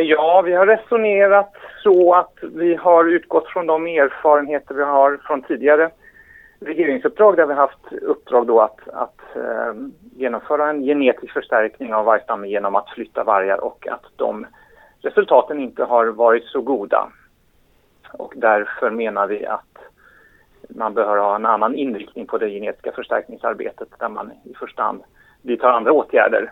Ja, vi har resonerat så att vi har utgått från de erfarenheter vi har från tidigare regeringsuppdrag där vi har haft uppdrag då att genomföra en genetisk förstärkning av vargstammen genom att flytta vargar och att de resultaten inte har varit så goda. Och därför menar vi att man behöver ha en annan inriktning på det genetiska förstärkningsarbetet där man i första hand vidtar andra åtgärder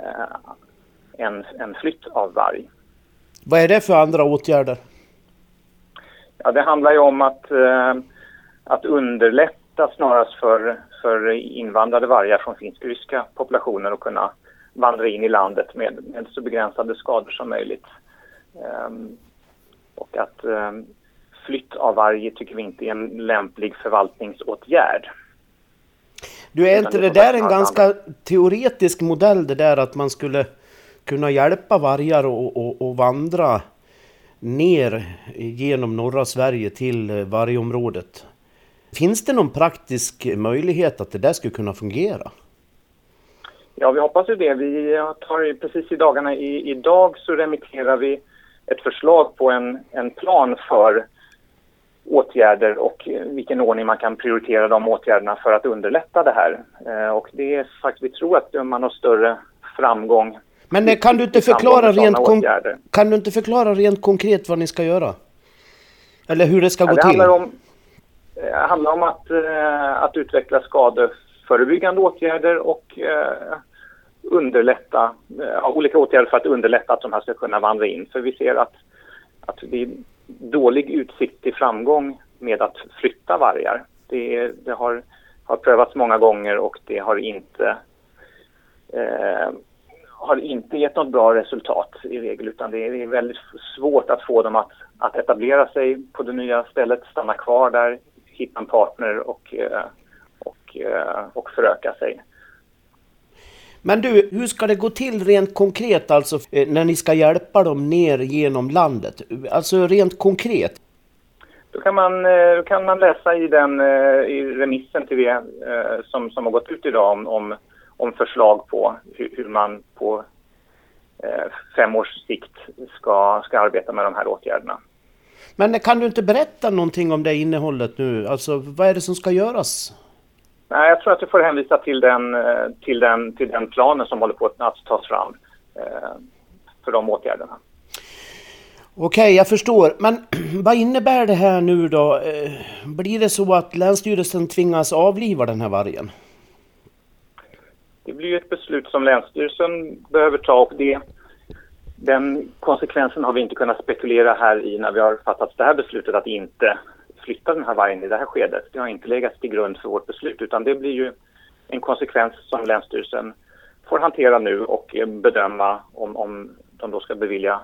än flytt av varg. Vad är det för andra åtgärder? Ja, det handlar ju om att underlätta snarast för invandrade vargar från finsk-ryska populationer att kunna vandra in i landet med så begränsade skador som möjligt. Och att flytt av varg tycker vi inte är en lämplig förvaltningsåtgärd. Du, är inte det där en ganska teoretisk modell det där att man skulle kunna hjälpa vargar och vandra ner genom norra Sverige till vargområdet? Finns det någon praktisk möjlighet att det där skulle kunna fungera? Ja, vi hoppas ju det. Vi tar precis i dagarna idag så remitterar vi ett förslag på en plan för åtgärder och vilken ordning man kan prioritera de åtgärderna för att underlätta det här. Och det är faktiskt, vi tror att man har större framgång. Men kan du inte förklara rent konkret vad ni ska göra? Eller hur det ska gå till? Det handlar om att utveckla skadeförebyggande åtgärder och underlätta olika åtgärder för att underlätta att de här ska kunna vandra in. För vi ser att det är dålig utsikt till framgång med att flytta vargar. Det har prövats många gånger och det har inte gett något bra resultat i regel, utan det är väldigt svårt att få dem att etablera sig på det nya stället, stanna kvar där, hitta en partner och föröka sig. Men du, hur ska det gå till rent konkret alltså när ni ska hjälpa dem ner genom landet? Alltså rent konkret? Då kan man läsa i remissen till det som har gått ut idag om förslag på hur man på 5 års sikt ska arbeta med de här åtgärderna. Men kan du inte berätta någonting om det innehållet nu? Alltså vad är det som ska göras? Nej, jag tror att du får hänvisa till den planen som håller på att tas fram för de åtgärderna. Okej, jag förstår. Men vad innebär det här nu då? Blir det så att Länsstyrelsen tvingas avliva den här vargen? Det blir ju ett beslut som Länsstyrelsen behöver ta, och den konsekvensen har vi inte kunnat spekulera här i när vi har fattat det här beslutet att inte flytta den här vargen i det här skedet. Det har inte legat till grund för vårt beslut, utan det blir ju en konsekvens som Länsstyrelsen får hantera nu och bedöma om de då ska bevilja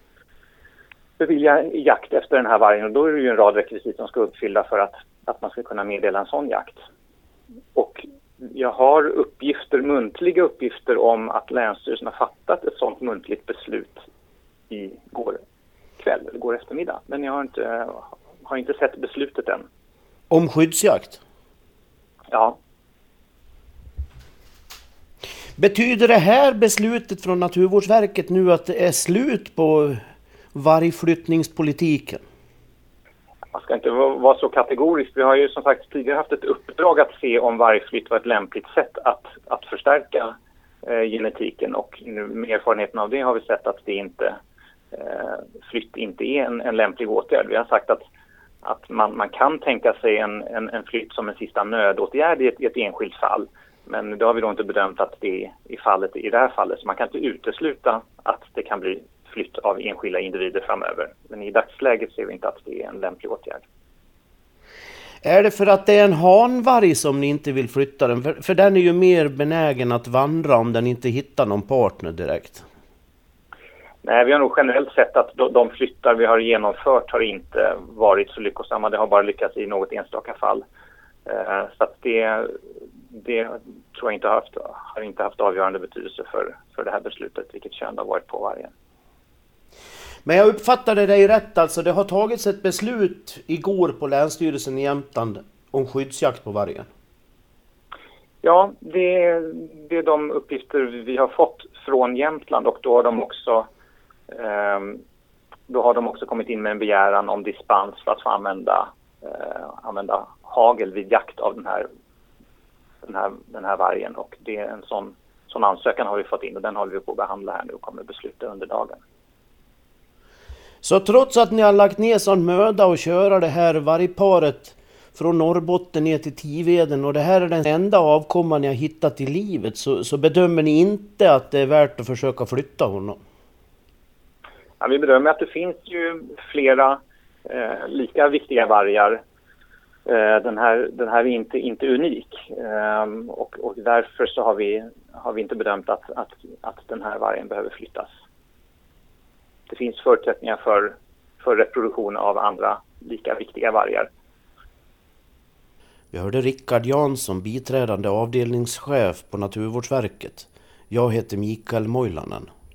jakt efter den här vargen. Och då är det ju en rad rekvisit som ska uppfylla för att man ska kunna meddela en sån jakt. Och jag har muntliga uppgifter om att Länsstyrelsen har fattat ett sånt muntligt beslut igår kväll eller igår eftermiddag. Men jag har inte sett beslutet än. Om skyddsjakt? Ja. Betyder det här beslutet från Naturvårdsverket nu att det är slut på vargflyttningspolitiken? Man ska inte vara så kategorisk. Vi har ju som sagt tidigare haft ett uppdrag att se om vargflytt var ett lämpligt sätt att förstärka genetiken, och nu med erfarenheten av det har vi sett att flytt inte är en lämplig åtgärd. Vi har sagt att man kan tänka sig en flytt som en sista nödåtgärd i ett enskilt fall. Men då har vi då inte bedömt att det är i det här fallet. Så man kan inte utesluta att det kan bli flytt av enskilda individer framöver. Men i dagsläget ser vi inte att det är en lämplig åtgärd. Är det för att det är en hanvarg som ni inte vill flytta den? För den är ju mer benägen att vandra om den inte hittar någon partner direkt. Nej, vi har nog generellt sett att de flyttar vi har genomfört har inte varit så lyckosamma. Det har bara lyckats i något enstaka fall. Så att det tror jag har inte haft avgörande betydelse för det här beslutet, vilket kön har varit på vargen. Men jag uppfattade dig rätt, alltså det har tagits ett beslut igår på Länsstyrelsen i Jämtland om skyddsjakt på vargen. Ja, det är de uppgifter vi har fått från Jämtland, och då har de också då har de också kommit in med en begäran om dispens för att få använda hagel vid jakt av den här vargen. Och det är en sån ansökan har vi fått in och den håller vi på att behandla här nu och kommer besluta under dagen. Så trots att ni har lagt ner sån möda och köra det här vargparet från Norrbotten ner till Tiveden och det här är den enda avkomman ni har hittat i livet så bedömer ni inte att det är värt att försöka flytta honom? Ja, vi bedömer att det finns ju flera lika viktiga vargar. Den här är inte unik och därför så har vi inte bedömt att den här vargen behöver flyttas. Det finns förutsättningar för reproduktion av andra lika viktiga vargar. Vi hörde Rickard Jansson, biträdande avdelningschef på Naturvårdsverket. Jag heter Mikael Moilanen.